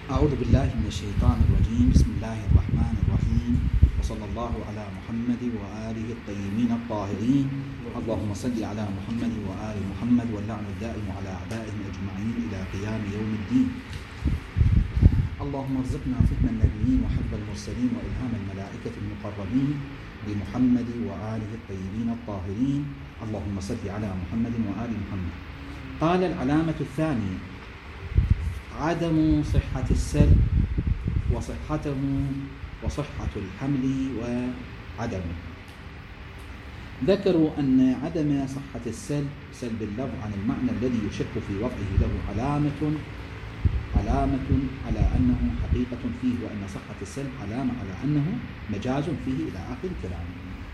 أعوذ بالله من الشيطان الرجيم. بسم الله الرحمن الرحيم، وصلى الله على محمد وآله الطيبين الطاهرين. اللهم صل على محمد وآل محمد، واللعن الدائم على أعدائهم أجمعين إلى قيام يوم الدين. اللهم ارزقنا فهم النبيين وحفظ المرسلين وإلهام الملائكة المقربين بمحمد وآله الطيبين الطاهرين. اللهم صل على محمد وآل محمد. قال العلامة الثانية: عدم صحة السلب وصحته وصحة الحمل وعدمه. ذكروا أن عدم صحة السلب، سلب اللفظ عن المعنى الذي يشك في وضعه، له علامة على أنه حقيقة فيه، وأن صحة السلب علامة على أنه مجاز فيه، إلى آخر الكلام.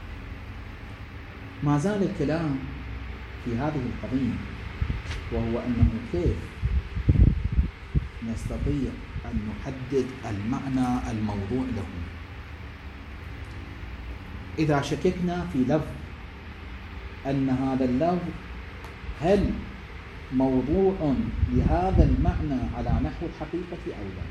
ما زال الكلام في هذه القضية، وهو أنه كيف نستطيع أن نحدد المعنى الموضوع له. إذا شككنا في لفظ أن هذا اللفظ هل موضوع لهذا المعنى على نحو الحقيقة أو لا،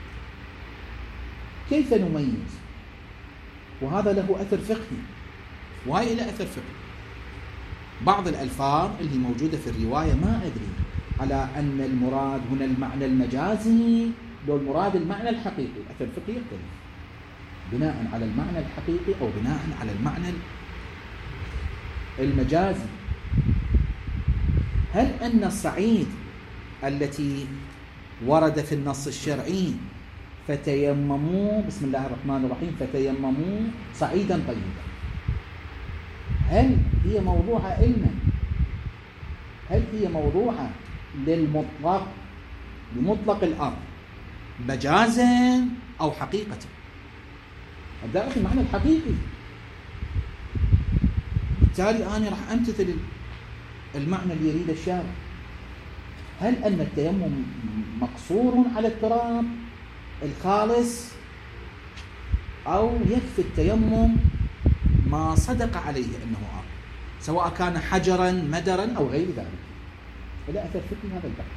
كيف نميز؟ وهذا له أثر فقهي، وهي له أثر فقهي. بعض الألفاظ اللي موجودة في الرواية ما أدري على أن المراد هنا المعنى المجازي لو المراد المعنى الحقيقي، الأثر الفقهي يختلف بناء على المعنى الحقيقي أو بناء على المعنى المجازي. هل أن الصعيد التي ورد في النص الشرعي فتيمموا، بسم الله الرحمن الرحيم، فتيمموا صعيدا طيبا، هل هي موضوعة علما؟ هل هي موضوعة لمطلق الأرض مجازا أو حقيقة؟ أبدأ في المعنى الحقيقي، بالتالي أنا راح أمتثل المعنى اللي يريد الشارع. هل أن التيمم مقصور على التراب الخالص، أو يكفي التيمم ما صدق عليه أنه أرض، سواء كان حجرا مدرا أو غير ذلك؟ لا أثر فكري هذا البحث.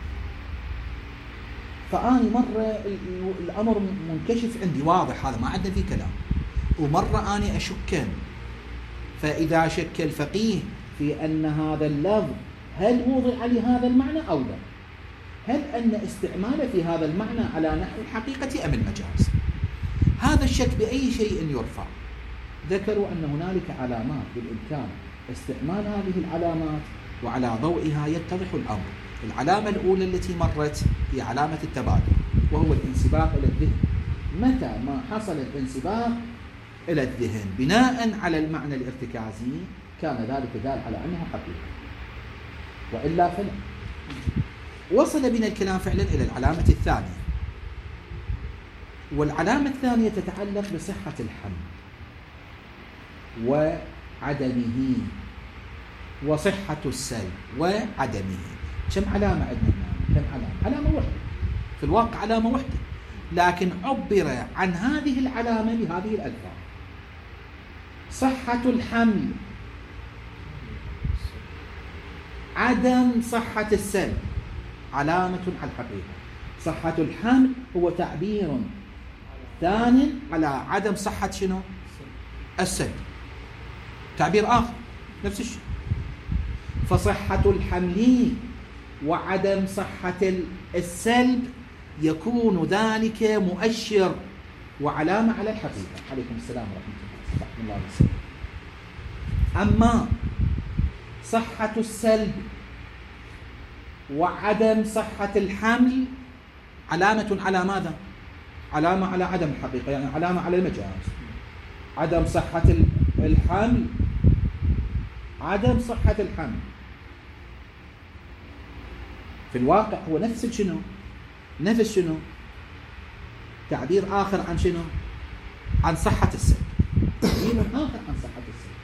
فأني مرة الأمر منكشف عندي واضح، هذا ما عندنا فيه كلام، ومرة أني أشك. فإذا شك الفقيه في أن هذا اللفظ هل وضع لهذا المعنى أو لا، هل أن استعماله في هذا المعنى على نحو الحقيقة أم المجاز، هذا الشك بأي شيء يرفع. ذكروا أن هنالك علامات بالإمكان استعمال هذه العلامات، وعلى ضوئها يتضح الأمر. العلامة الأولى التي مرت هي علامة التبادل، وهو الانسباق إلى الذهن. متى ما حصل الانسباق إلى الذهن بناء على المعنى الارتكازي كان ذلك دال على أنه حقيقة، وإلا فلا. وصل بنا الكلام فعلا إلى العلامة الثانية، والعلامة الثانية تتعلق بصحة الحمل وعدمه، وصحة السلب وعدمه. كم علامة عندنا؟ كم علامة؟ علامة واحدة في الواقع، علامة واحدة، لكن عبر عن هذه العلامة بهذه الألفاظ: صحة الحمل، عدم صحة السلب، علامة على الحقيقة. صحة الحمل هو تعبير ثاني على عدم صحة شنو؟ السلب، تعبير آخر نفس الشيء. فصحة الحمل وعدم صحة السلب يكون ذلك مؤشر وعلامة على الحقيقة. عليكم السلام ورحمة الله وبركاته. أما صحة السلب وعدم صحة الحمل علامة على ماذا؟ علامة على عدم الحقيقة، يعني علامة على المجاز. عدم صحة الحمل، عدم صحة الحمل في الواقع هو نفس شنو؟ نفس شنو؟ تعبير آخر عن شنو؟ عن صحة السلب، تعبير آخر عن صحة السلب.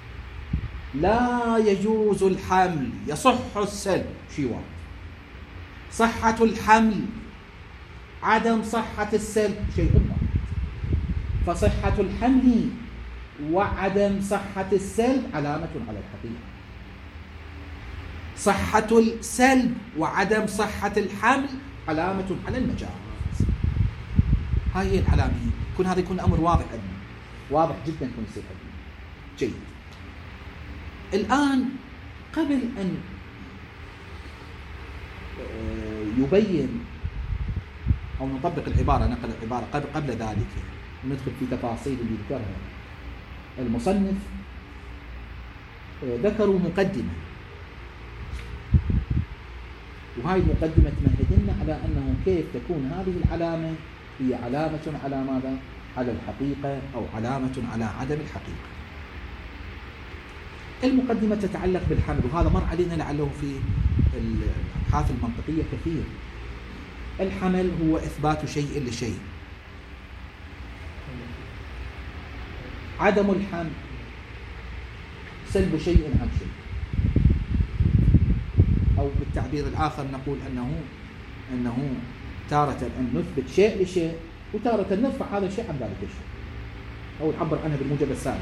لا يجوز الحمل، يصح السلب، شيء واحد. صحة الحمل، عدم صحة السلب، شيء واحد. فصحة الحمل وعدم صحة السلب علامة على الحقيقة. صحة السلب وعدم صحة الحمل علامة على المجاز. هاي هي العلامية. يكون هذا يكون أمر واضح عندنا، واضح جدا يكون يصير عندنا. جيد. الآن قبل أن يبين أو نطبق العبارة، نقل العبارة قبل ذلك ندخل في تفاصيل اللي ذكرها المصنف، ذكروا مقدمة، وهاي المقدمة تمهد لنا على أنه كيف تكون هذه العلامة هي علامة على ماذا؟ على الحقيقة أو علامة على عدم الحقيقة. المقدمة تتعلق بالحمل، وهذا مر علينا لعله في الأبحاث المنطقية كثير. الحمل هو إثبات شيء لشيء، عدم الحمل سلب شيء عن شيء، أو بالتعبير الآخر نقول أنه تارة أن نثبت شيء لشيء، وتارة نرفع هذا الشيء عن ذلك الشيء، أو نعبر عنها بالموجب الثاني.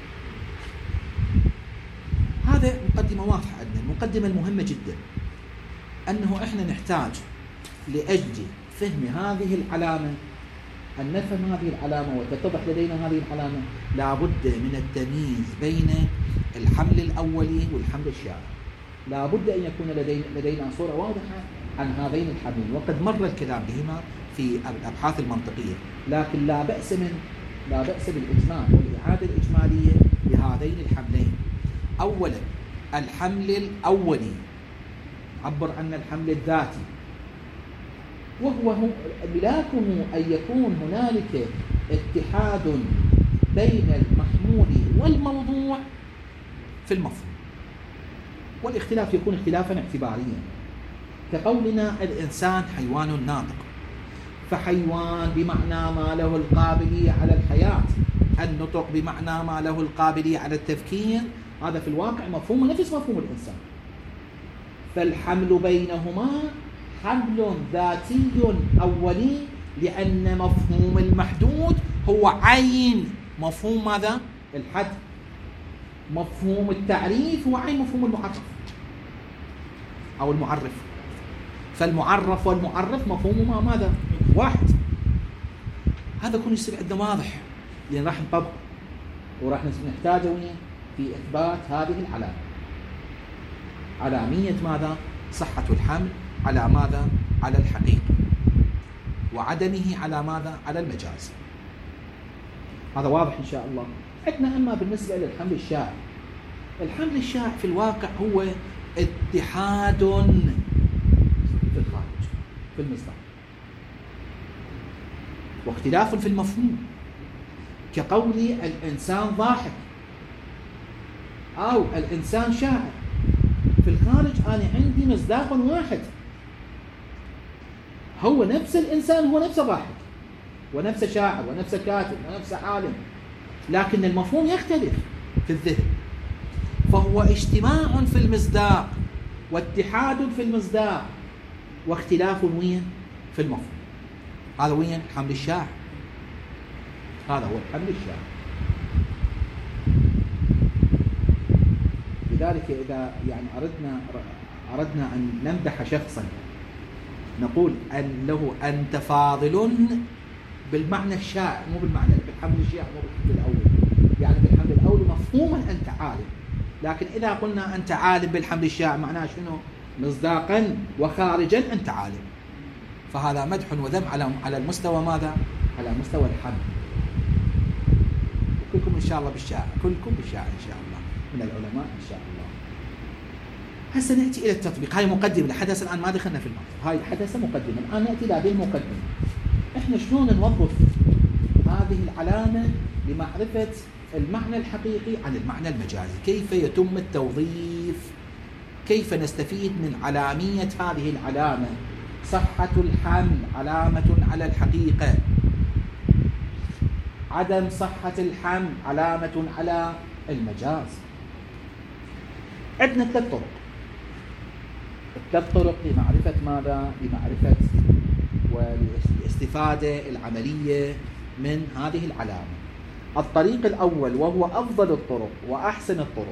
هذا مقدمة واضحة عندنا. المقدمة المهمة جدا أنه إحنا نحتاج لأجل فهم هذه العلامة، أن نفهم هذه العلامة وتتضح لدينا هذه العلامة، لا بد من التمييز بين الحمل الأولي والحمل الشائع. لا بد أن يكون لدينا صورة واضحة عن هذين الحملين، وقد مر الكلام بهما في الأبحاث المنطقية، لكن لا بأس بالإجمال والإعادة الإجمالية لهذين الحملين. أولا الحمل الأولي عبر عن الحمل الذاتي، وهو ملاكه أن يكون هنالك اتحاد بين المحمول والموضوع في المفهوم، والاختلاف يكون اختلافا اعتباريا، كقولنا الإنسان حيوان ناطق، فحيوان بمعنى ما له القابلية على الحياة، النطق بمعنى ما له القابلية على التفكير، هذا في الواقع مفهوم نفس مفهوم الإنسان. فالحمل بينهما حمل ذاتي أولي، لأن مفهوم المحدود هو عين مفهوم ماذا؟ الحد. مفهوم التعريف هو عين مفهوم المعرف أو المعرف. فالمعرف والمعرف مفهومهما ماذا؟ واحد. هذا كله يصير عندنا واضح، لأن راح نطبق وراح نحتاجه في إثبات هذه العلامة. علامية ماذا؟ صحة الحمل على ماذا؟ على الحقيقة، وعدمه على ماذا؟ على المجاز. هذا واضح إن شاء الله. عندنا أما بالنسبة للحمل الشائع، الحمل الشائع في الواقع هو اتحاد في الخارج في المصدر، واختلاف في المفهوم، كقولي الإنسان ضاحك أو الإنسان شاعر. في الخارج أنا عندي مصداق واحد، هو نفس الإنسان، هو نفسه ضاحك ونفسه شاعر ونفسه كاتب ونفسه عالم، لكن المفهوم يختلف في الذهن. فهو اجتماع في المصداق واتحاد في المصداق واختلاف وين؟ في المفهوم. هذا وين؟ الحمل الشائع. هذا هو الحمل الشائع. لذلك إذا يعني أردنا أن نمدح شخصا نقول أن له أنت فاضل بالمعنى الشائع، مو بالمعنى بالحمل الشائع، مو بالحمل الأول. يعني بالحمل الأول مفهوما أنت عالم، لكن إذا قلنا أنت عالم بالحمل الشائع معناه شنو؟ مصداقا وخارجا أنت عالم. فهذا مدح وذم على المستوى ماذا؟ على مستوى الحمل. وكلكم إن شاء الله بالشائع، كلكم بالشائع إن شاء الله من العلماء إن شاء الله. هسه نأتي إلى التطبيق. هاي مقدمة الحدث، الآن ما دخلنا في الموضوع. هاي الحدث مقدمة، الآن نأتي لهذه المقدمة. إحنا شلون نوظف هذه العلامة لمعرفة المعنى الحقيقي عن المعنى المجازي؟ كيف يتم التوظيف؟ كيف نستفيد من علامية هذه العلامة؟ صحة الحمل علامة على الحقيقة، عدم صحة الحمل علامة على المجاز. عندنا ثلاث طرق لمعرفة ماذا؟ لمعرفة والاستفادة العملية من هذه العلامة. الطريق الأول وهو أفضل الطرق وأحسن الطرق،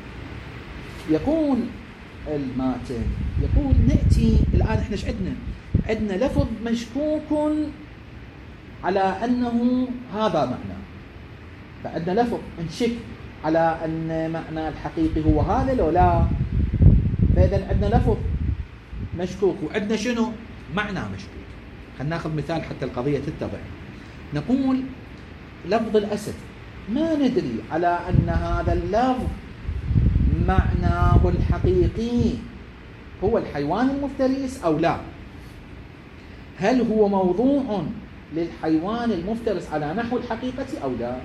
يقول الماتن، يقول نأتي الآن إحنا إيش عندنا؟ عندنا لفظ مشكوك على أنه هذا معنى، فعندنا لفظ نشك على أن معنى الحقيقي هو هذا لو لا. فإذا عندنا لفظ مشكوك وعندنا شنو؟ معنى مشكوك. خلينا ناخذ مثال حتى القضية تتضح. نقول لفظ الأسد، ما ندري على أن هذا اللفظ معناه الحقيقي هو الحيوان المفترس أو لا. هل هو موضوع للحيوان المفترس على نحو الحقيقة أو لا؟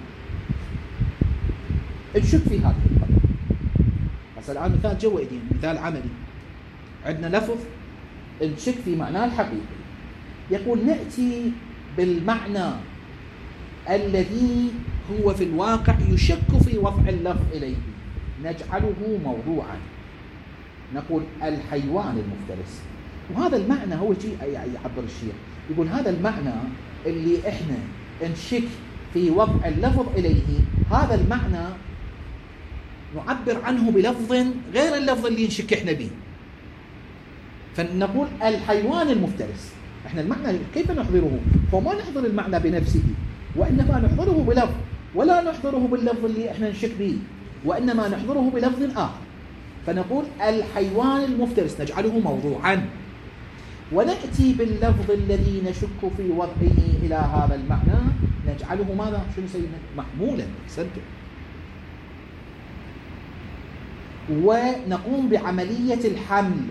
نشك في هذه القضية. بس الآن مثال جوئي، مثال عملي. عندنا لفظ نشك في معناه الحقيقي، يقول نأتي بالمعنى الذي هو في الواقع يشك في وضع اللفظ إليه، نجعله موضوعا، نقول الحيوان المفترس. وهذا المعنى هو شيء يعبر الشيخ، يقول هذا المعنى اللي احنا نشك في وضع اللفظ إليه، هذا المعنى نعبر عنه بلفظ غير اللفظ اللي نشك احنا به، فنقول الحيوان المفترس. احنا المعنى كيف نحضره؟ فما نحضر المعنى بنفسه، وإنما نحضره بلفظ، ولا نحضره باللفظ اللي احنا نشك به، وإنما نحضره بلفظ آخر. فنقول الحيوان المفترس نجعله موضوعا، ونأتي باللفظ الذي نشك في وضعه إلى هذا المعنى نجعله ماذا؟ شنو سيدنا؟ محمولا. أحسنتم. ونقوم بعملية الحمل.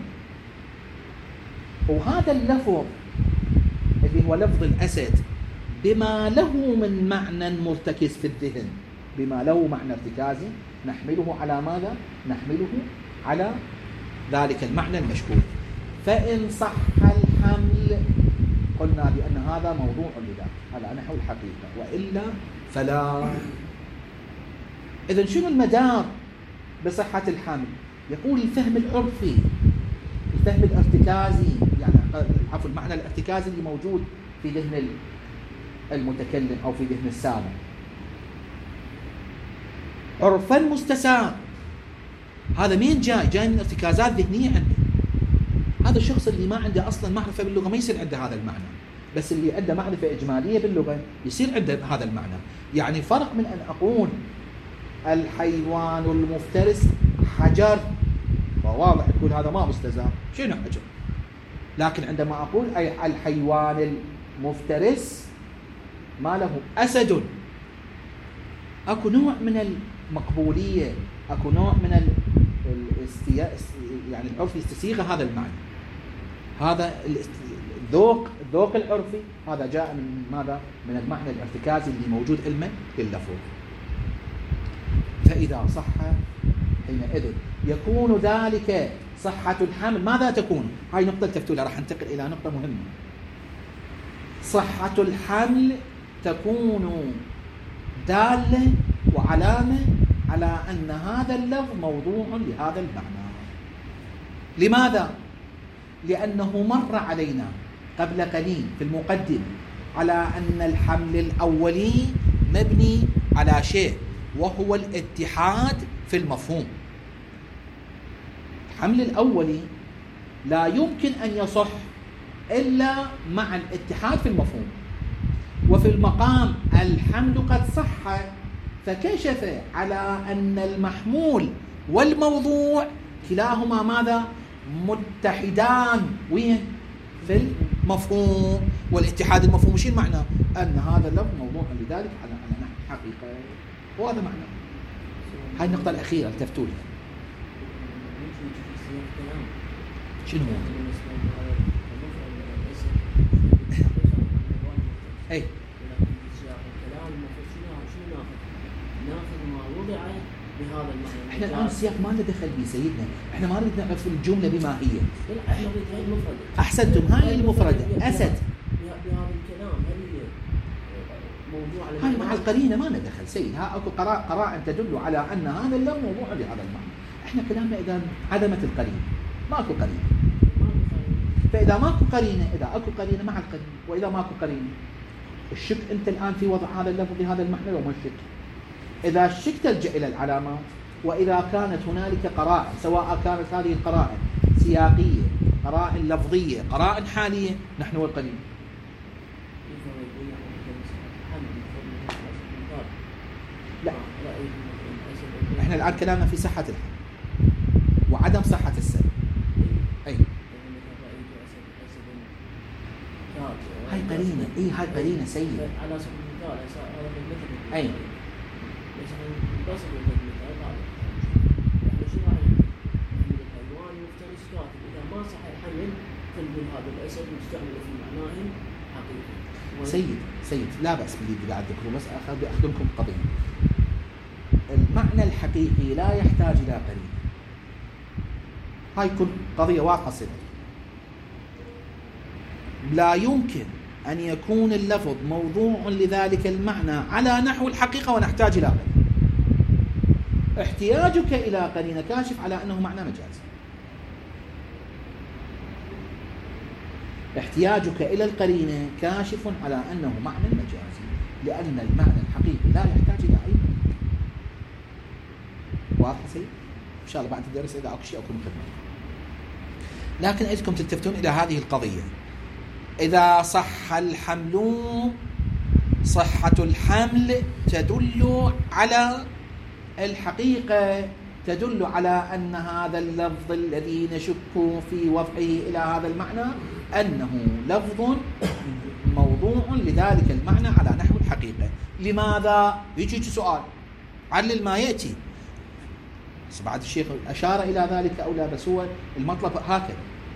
وهذا اللفظ اللي هو لفظ الأسد بما له من معنى مرتكز في الذهن، بما له معنى ارتكازي، نحمله على ماذا؟ نحمله على ذلك المعنى المشكوك. فإن صح الحمل قلنا بأن هذا موضوع لذلك على نحو الحقيقة، وإلا فلا. إذن شنو المدار بصحة الحمل؟ يقول الفهم العرفي، الفهم الارتكازي، يعني عفوا المعنى الارتكازي اللي موجود في ذهن المتكلم أو في ذهن السامع، عرفا مستساغ. هذا مين جاي؟ جاي من ارتكازات ذهنية عنده. هذا الشخص اللي ما عنده أصلا معرفة باللغة ما يصير عنده هذا المعنى، بس اللي عنده معرفة إجمالية باللغة يصير عنده هذا المعنى. يعني فرق من أن أقول الحيوان المفترس حجر، فواضح تقول هذا ما مستزاغ، شنو حجر؟ لكن عندما أقول أي الحيوان المفترس ما له أسد، أكو نوع من المقبولية، أكو نوع من يعني العرف يستسيغ هذا المعنى. هذا الذوق العرفي هذا جاء من ماذا؟ من المعنى الارتكازي اللي موجود علما باللفظ. فإذا صح حينئذ يكون ذلك صحة الحمل. ماذا تكون؟ هاي نقطة التفتولة، راح ننتقل إلى نقطة مهمة. صحة الحمل تكون دالة وعلامة على أن هذا اللفظ موضوع لهذا المعنى. لماذا؟ لأنه مر علينا قبل قليل في المقدمة على أن الحمل الأولي مبني على شيء، وهو الاتحاد في المفهوم. الحمل الأولي لا يمكن أن يصح إلا مع الاتحاد في المفهوم، وفي المقام الحمل قد صح، فكشف على أن المحمول والموضوع كلاهما ماذا؟ متحدان وين؟ في المفهوم. والاتحاد المفهوم شو المعنى؟ أن هذا اللفظ موضوع لذلك على نحو الحقيقة، وهذا معنى. هاي النقطة الأخيرة التفتوا لها. شنو هو؟ أي احنا الان السياق ما لنا دخل به سيدنا، احنا ما نريد نعرف الجمله بما هي. احنا نريد هاي المفرده. احسنتم، هاي المفرده اسد. بهذا الكلام هل موضوع هاي مع القرينه ما لنا دخل سيد. ها اكو قرائن تدل على ان هذا اللفظ موضوع لهذا المعنى. احنا كلامنا اذا عدمت القرينه، ماكو قرينه. فاذا ماكو قرينه، اذا اكو قرينه مع القرينه، واذا ماكو قرينه الشك انت الان في وضع هذا اللفظ بهذا المعنى لو ما الشك. اذا الشك تلجا الى العلامات، وإذا كانت هنالك قرائن، سواء كانت هذه القرائن سياقية قرائن لفظية، قرائن حالية، نحن والقرين. لا، احنا الآن كلامنا في صحة الحمل وعدم صحة السبب. أي هاي قرينة، هاي قرينة سيئة. على سبيل المثال هذا بالمثل. أي مثلا بصل بالمثال هذا. احنا شو راينا؟ ان الحيوان مفترس كاتب اذا ما صح الحمل تنقل هذا الاسد مستعمل في معناه حقيقي. سيد لا بأس باللي قاعد ذكره، بس أخدمكم قضية. المعنى الحقيقي لا يحتاج إلى قرينة. هاي كل قضية واضحة صدق. لا يمكن أن يكون اللفظ موضوع لذلك المعنى على نحو الحقيقة ونحتاج إلى قرينة. احتياجك إلى قرينة كاشف على أنه معنى مجازي. احتياجك إلى القرينة كاشف على أنه معنى مجازي، لأن المعنى الحقيقي لا يحتاج إلى أي معنى. واضح سيد؟ إن شاء الله بعد الدرس إذا أكو شيء أكون خدمة. لكن أريدكم تلتفتون إلى هذه القضية. إذا صح الحمل، صحة الحمل تدل على الحقيقة، تدل على أن هذا اللفظ الذي نشك في وضعه إلى هذا المعنى أنه لفظ موضوع لذلك المعنى على نحو الحقيقة. لماذا؟ يجي سؤال علل ما يأتي. بعد الشيخ أشار إلى ذلك أو لا، بس هو المطلب هكذا.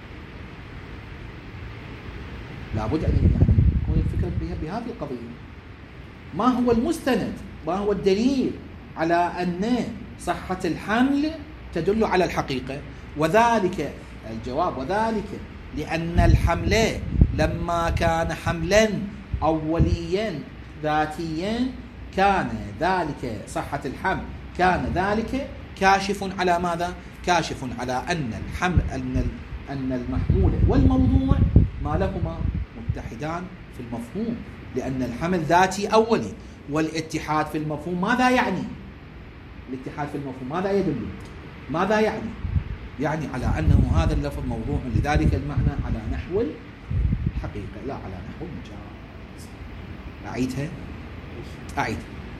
لابد أن يكون الفكرة بهذه القضية. ما هو المستند؟ ما هو الدليل على أن صحة الحمل تدل على الحقيقة؟ وذلك الجواب، وذلك لأن الحمل لما كان حملا أوليا ذاتيا كان ذلك صحة الحمل، كان ذلك كاشف على ماذا؟ كاشف على أن الحمل أن المحمول والموضوع ما لهما متحدان في المفهوم، لأن الحمل ذاتي أولي، والاتحاد في المفهوم ماذا يعني؟ الاتحاد في المفهوم ماذا يدل؟ ماذا يعني؟ يعني على أنه هذا اللفظ موضوع لذلك المعنى على نحو الحقيقة لا على نحو المجاز. أعيدها.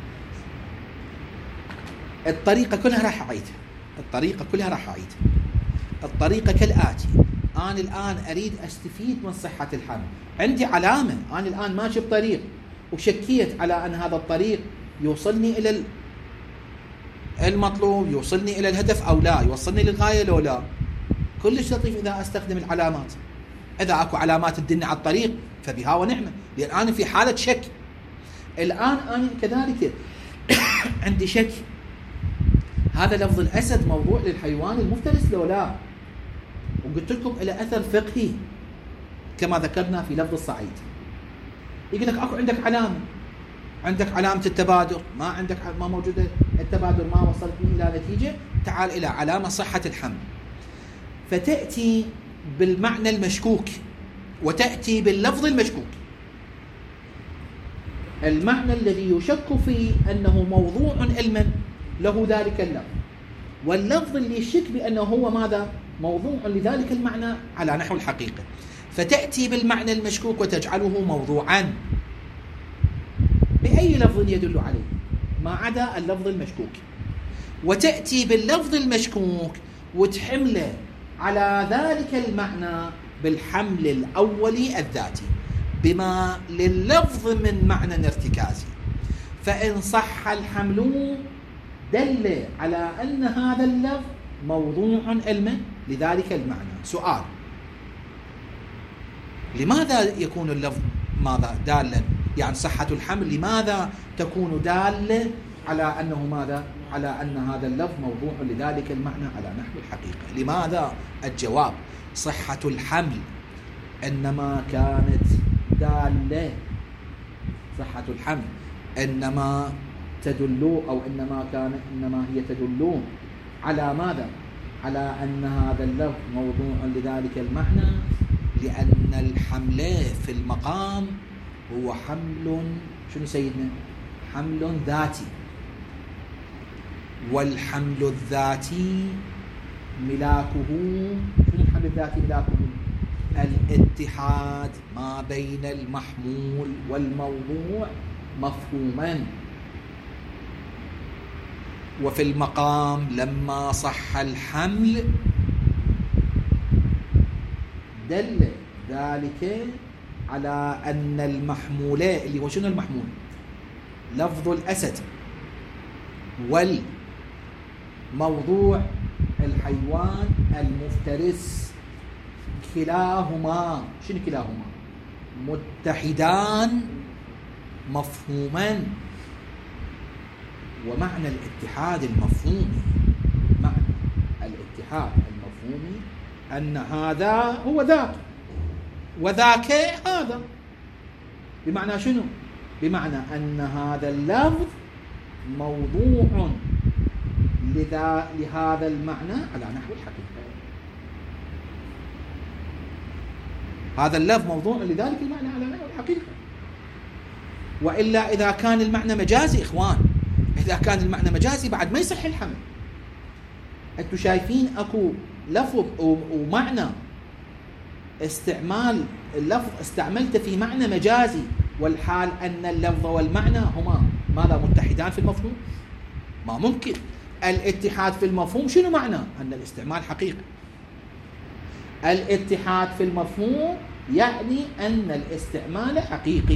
الطريقة كلها راح أعيدها. الطريقة كالآتي. أنا الآن أريد أستفيد من صحة الحمل، عندي علامة، أنا الآن ماشي بطريق وشكيت على أن هذا الطريق يوصلني إلى المطلوب، يوصلني إلى الهدف أو لا، يوصلني للغاية لو لا. كلش لطيف إذا أستخدم العلامات. إذا أكو علامات تدلني على الطريق فبها ونعمة، لأن أنا في حالة شك. الآن أنا كذلك عندي شك، هذا لفظ الأسد موضوع للحيوان المفترس لو لا. وقلت لكم إلى أثر فقهي كما ذكرنا في لفظ الصعيد. يقول لك أكو عندك علامة، عندك علامة التبادر، ما عندك، ما موجودة التبادر، ما وصلت إلى نتيجة، تعال إلى علامة صحة الحمل. فتأتي بالمعنى المشكوك وتأتي باللفظ المشكوك. المعنى الذي يشك فيه أنه موضوع علما له ذلك اللفظ، واللفظ اللي يشك بأنه هو ماذا؟ موضوع لذلك المعنى على نحو الحقيقة. فتأتي بالمعنى المشكوك وتجعله موضوعا بأي لفظ يدل عليه ما عدا اللفظ المشكوك، وتأتي باللفظ المشكوك وتحمله على ذلك المعنى بالحمل الأولي الذاتي بما لللفظ من معنى ارتكازي. فإن صح الحمل دل على أن هذا اللفظ موضوع علما لذلك المعنى. سؤال: لماذا يكون اللفظ ماذا دالا؟ يعني صحة الحمل لماذا تكون دالة على أنه ماذا؟ على أن هذا اللفظ موضوع لذلك المعنى على نحو الحقيقة. لماذا؟ الجواب: صحة الحمل إنما كانت دالة، صحة الحمل إنما تدل أو إنما هي تدل على ماذا؟ على أن هذا اللفظ موضوع لذلك المعنى، لأن الحمل في المقام هو حمل، شنو سيدنا؟ حمل ذاتي، والحمل الذاتي ملاكه، شنو الحمل الحمل الذاتي لكم الاتحاد ما بين المحمول والموضوع مفهوما. وفي المقام لما صح الحمل دل ذلك على أن المحمولين اللي هو شنو المحمول؟ لفظ الأسد والموضوع الحيوان المفترس كلاهما شنو كلاهما؟ متحدان مفهوما. ومعنى الاتحاد المفهومي، معنى الاتحاد المفهومي أن هذا هو ذاك وذاك هذا. بمعنى شنو؟ بمعنى أن هذا اللفظ موضوع لهذا المعنى على نحو الحقيقة. هذا اللفظ موضوع لذلك المعنى على نحو الحقيقة. وإلا إذا كان المعنى مجازي إخوان، إذا كان المعنى مجازي بعد ما يصح الحمل. أنتم شايفين أكو لفظ ومعنى استعمال اللفظ استعملته في معنى مجازي، والحال أن اللفظ والمعنى هما ماذا؟ متحدان في المفهوم. ما ممكن. الاتحاد في المفهوم شنو معنى؟ أن الاستعمال حقيقي. الاتحاد في المفهوم يعني أن الاستعمال حقيقي.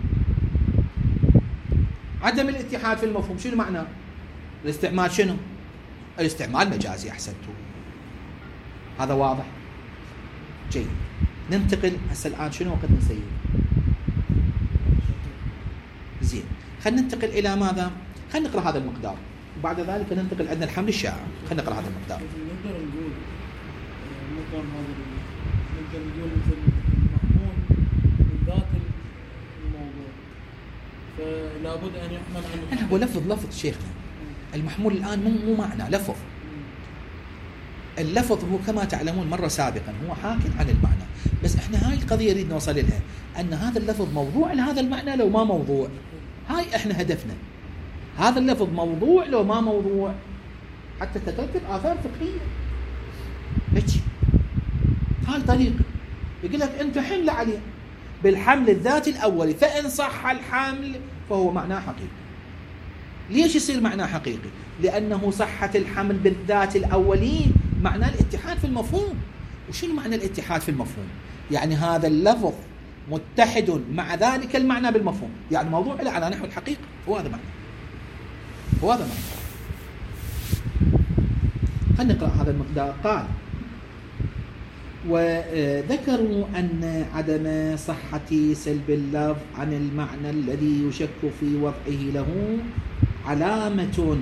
عدم الاتحاد في المفهوم شنو معنى؟ الاستعمال شنو؟ الاستعمال مجازي. أحسنتم، هذا واضح. جيد، ننتقل هسه الآن شنو وقت نسيب؟ زين، خلينا ننتقل إلى ماذا؟ خلينا نقرأ هذا المقدار وبعد ذلك ننتقل عندنا الحمل الشائع. خلينا نقرأ هذا المقدار. نقدر نقول مقام هذا، نقدر نقول مثل المحمول من ذات الموضوع، فلا بد أن يحمل عنه. هو لفظ شيخنا. المحمول الآن مو معنى، لفظ. اللفظ هو كما تعلمون مرة سابقا هو حاكي عن المعنى، بس احنا هاي القضية نريد نوصل لها، أن هذا اللفظ موضوع لهذا المعنى لو ما موضوع. هاي احنا هدفنا. هذا اللفظ موضوع لو ما موضوع، حتى تترتب آثار فقهية. هيك هاي الطريقة. يقول لك أنت حمل عليه بالحمل الذاتي الأولي، فإن صح الحمل فهو معناه حقيقي. ليش يصير معناه حقيقي؟ لأنه صحة الحمل بالذات الأولي معناه الاتحاد في المفهوم. وشنو معنى الاتحاد في المفهوم؟ يعني هذا اللفظ متحد مع ذلك المعنى بالمفهوم، يعني موضوع له على نحو الحقيقة. هو هذا معنى. خلينا نقرأ هذا المقدار. قال: وذكروا أن عدم صحة سلب اللفظ عن المعنى الذي يشك في وضعه له علامة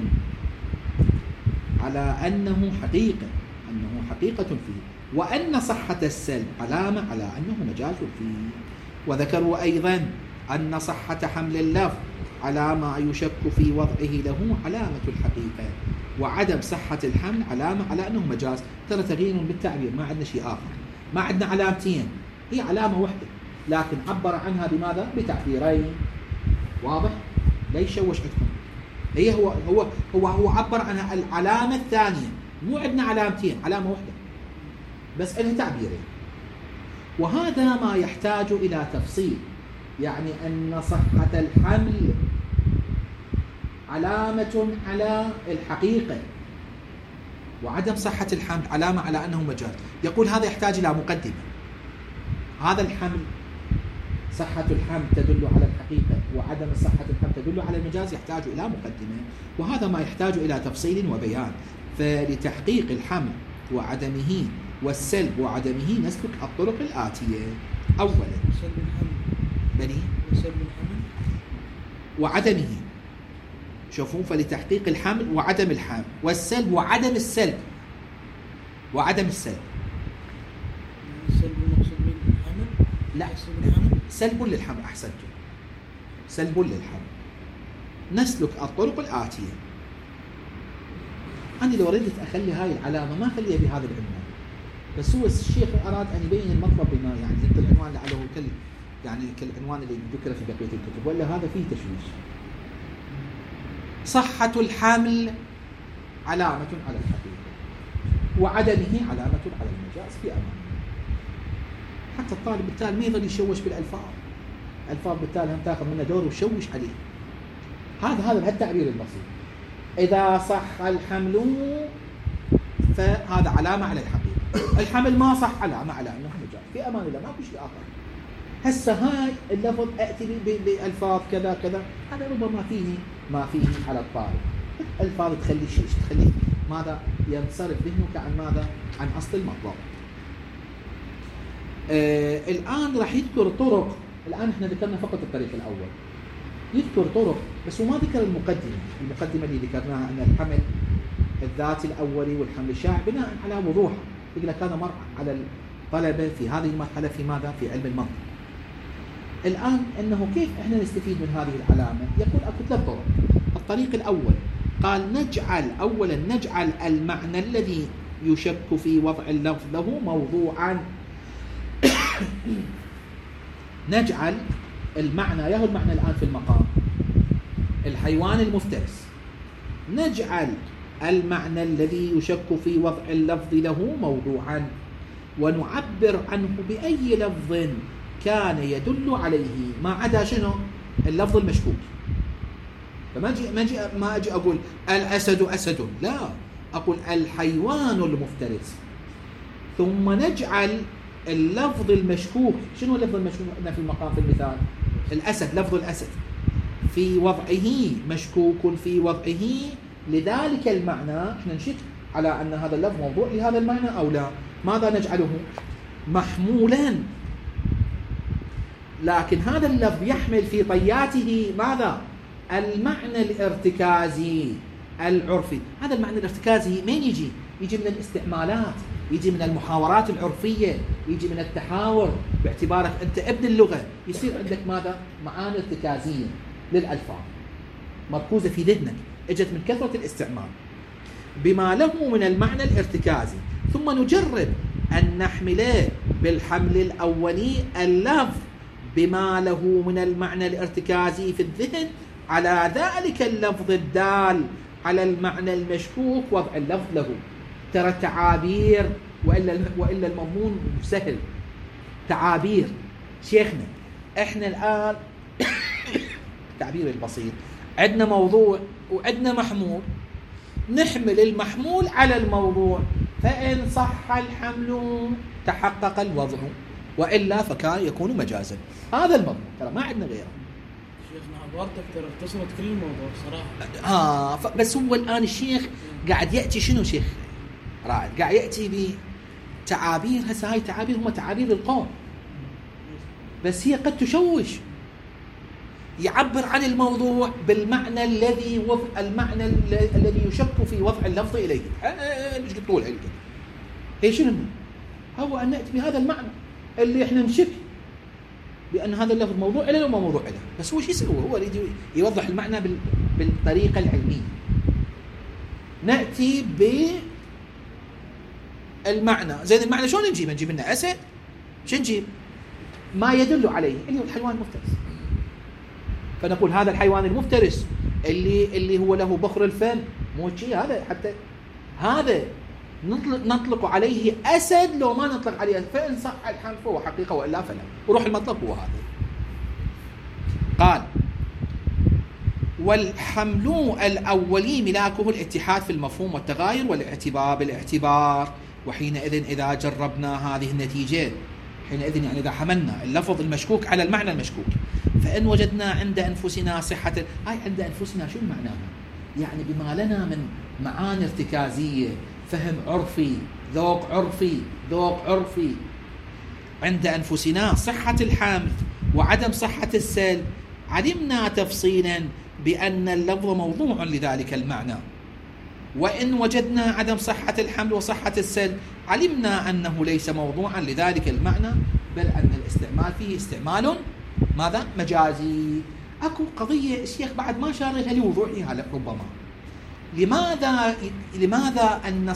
على أنه حقيقة فيه، وأن صحة السلب علامة على أنه مجاز فيه. وذكروا أيضا أن صحة حمل اللفظ على ما يشك في وضعه له علامة الحقيقة، وعدم صحة الحمل علامة على أنه مجاز. ترى تغيير بالتعبير، ما عندنا شيء آخر، ما عندنا علامتين، هي علامة واحدة لكن عبر عنها بماذا؟ بتعبيرين. واضح؟ لا يشوش عندكم. هي هو عبر عنها العلامة الثانية، مو عندنا علامتين، علامة واحدة بس لها تعبيرين. وهذا ما يحتاج إلى تفصيل، يعني أن صحة الحمل علامة على الحقيقة، وعدم صحة الحمل علامة على أنه مجاز. يقول هذا يحتاج إلى مقدمة. هذا الحمل، صحة الحمل تدل على الحقيقة، وعدم صحة الحمل تدل على المجاز، يحتاج إلى مقدمة. وهذا ما يحتاج إلى تفصيل وبيان. فلتحقيق الحمل وعدمه والسلب وعدمه نسلك الطرق الآتية. أولا سلب الحمل، بني سلب الحمل وعدمه. شوفوا، فلتحقيق الحمل وعدم الحمل والسلب وعدم السلب. السلب المقصود بالحمل؟ لا، سلب للحمل. أحسنتم، سلب للحمل. نسلك الطرق الآتية. أنا لو ردت أخلي هاي العلامة ما أخليها بهذا العنوان، بس هو الشيخ أراد أن يبين المطلب بما يعني ذكر العنوان لعله كالعنوان اللي ذكر في بقية الكتب، ولا هذا فيه تشويش. صحة الحمل علامة على الحقيقة. وعدمه علامة على المجاز في أمان. حتى الطالب بالتالي ما يظل يشوش بالألفاظ، الألفاظ بالتالي هم تاخذ منه دور وشوش عليه. هذا بهالتعبير البسيط. إذا صح الحمل فهذا علامة على الحقيقة، الحمل ما صح علامة على أنه مجاز في أمان الله، ماكو شيء آخر. هسه هاي اللفظ أتي بألفاظ كذا كذا، هذا ربما ما فيه على الطالب الألفاظ تخليه ماذا ينصرف ذهنك عن ماذا؟ عن أصل المطلب. الآن راح يذكر طرق. الآن احنا ذكرنا فقط الطريق الأول، يذكر طرق بس وما ذكر المقدمة اللي ذكرناها أن الحمل الذاتي الأولي والحمل الشائع بناء على وضوحه. يقول لك هذا مر على الطلبة في هذه المرحلة في ماذا؟ في علم المنطق. الآن أنه كيف إحنا نستفيد من هذه العلامة؟ يقول أكو 3 طرق. الطريق الأول قال نجعل المعنى الذي يشك في وضع اللفظ له موضوعا. نجعل المعنى، يهو المعنى الآن في المقام الحيوان المفترس، نجعل المعنى الذي يشك في وضع اللفظ له موضوعا ونعبر عنه بأي لفظ كان يدل عليه ما عدا شنو؟ اللفظ المشكوك. ما أجي أقول الأسد أسد، لا، أقول الحيوان المفترس، ثم نجعل اللفظ المشكوك. شنو اللفظ المشكوك في المقام في المثال؟ الأسد، لفظ الأسد في وضعه مشكوك في وضعه، لذلك المعنى احنا نشك على أن هذا اللفظ موضوع لهذا المعنى أو لا. ماذا نجعله؟ محمولا، لكن هذا اللفظ يحمل في طياته ماذا؟ المعنى الارتكازي العرفي. هذا المعنى الارتكازي من يجي؟ يجي من الاستعمالات، يجي من المحاورات العرفية، يجي من التحاور. باعتبارك أنت ابن اللغة يصير عندك ماذا؟ معاني ارتكازية للألفاظ مركوزة في ذهنك، اجت من كثرة الاستعمال بما له من المعنى الارتكازي، ثم نجرب أن نحمله بالحمل الأولي اللفظ بما له من المعنى الارتكازي في الذهن على ذلك اللفظ الدال على المعنى المشكوك وضع اللفظ له. ترى تعابير، وإلا المضمون سهل. تعابير شيخنا، احنا الآن التعبير البسيط، عندنا موضوع وعندنا محمول، نحمل المحمول على الموضوع، فإن صح الحمل تحقق الوضع، وإلا فكان يكون مجازا. هذا المضمون، ترى ما عندنا غيره. شيخنا عبارتك ترى اختصرت كل الموضوع صراحة. بس هو الآن الشيخ قاعد يأتي شنو شيخ رائد؟ قاعد يأتي بتعابير. هسه هاي تعابير هم تعابير القوم، بس هي قد تشوش. يعبر عن الموضوع بالمعنى المعنى الذي يشك في وضع اللفظ إليه. ايش قلت لك؟ هي شنو هو؟ أن نأتي بهذا المعنى اللي احنا نشك بأن هذا اللفظ موضوع إليه وما موضوع إليه، بس هو شو يسوي؟ هو يريد يوضح المعنى بالطريقة العلمية. نأتي بالمعنى. زين المعنى شلون نجيب لنا أسد؟ شو نجيب؟ ما يدل عليه اللي هو الحيوان المفترس. فنقول هذا الحيوان المفترس اللي هو له بخر الفم، مو شيء هذا، حتى هذا نطلق عليه أسد لو ما نطلق عليه أسد، فإن صح الحمل فهو حقيقة وإلا فلا، وروح المطلق هو هذا. قال والحمل الأولي ملاكه الاتحاد في المفهوم والتغاير والاعتبار بالاعتبار، وحينئذ إذا جربنا هذه النتيجة، حينئذ يعني إذا حملنا اللفظ المشكوك على المعنى المشكوك، فإن وجدنا عند أنفسنا صحة. هاي عند أنفسنا شو معناها؟ يعني بما لنا من معاني ارتكازية، فهم عرفي، ذوق عرفي عند أنفسنا صحة الحمل وعدم صحة السلب، علمنا تفصيلا بأن اللفظ موضوع لذلك المعنى. وإن وجدنا عدم صحة الحمل وصحة السلب، علمنا أنه ليس موضوعا لذلك المعنى، بل أن الاستعمال فيه استعمال ماذا؟ مجازي. أكو قضية الشيخ بعد ما شارها لوضوحها ربما. لماذا أن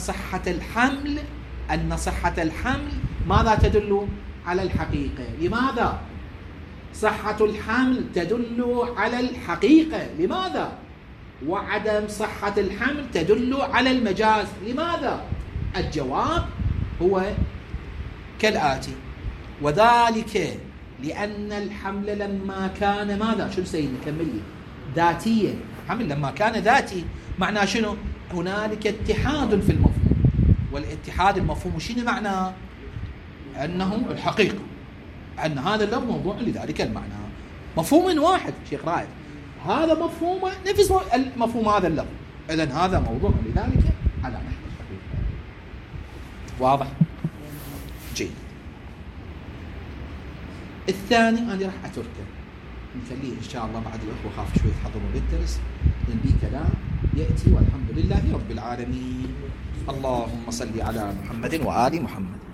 صحة الحمل ماذا تدل على الحقيقة؟ لماذا صحة الحمل تدل على الحقيقة؟ لماذا وعدم صحة الحمل تدل على المجاز؟ لماذا الجواب هو كالآتي: وذلك لأن الحمل لما كان ماذا؟ شنو سيدي كمل لي؟ ذاتيا. الحمل لما كان ذاتي معناه شنو؟ هنالك اتحاد في المفهوم، والاتحاد المفهوم شنو معناه؟ أنه الحقيقة، أن هذا اللفظ موضوع لذلك المعنى، مفهوم واحد. شيخ رائد هذا مفهوم نفس مفهوم هذا اللفظ، إذن هذا موضوع لذلك على نحو الحقيقة. واضح؟ جيد. الثاني أنا راح أتركه، نخليه إن شاء الله بعد الأخوة خاف شوي يحضروا بالدرس، لأن بيه كلام يأتي والحمد لله رب العالمين. اللهم صل على محمد وآل محمد.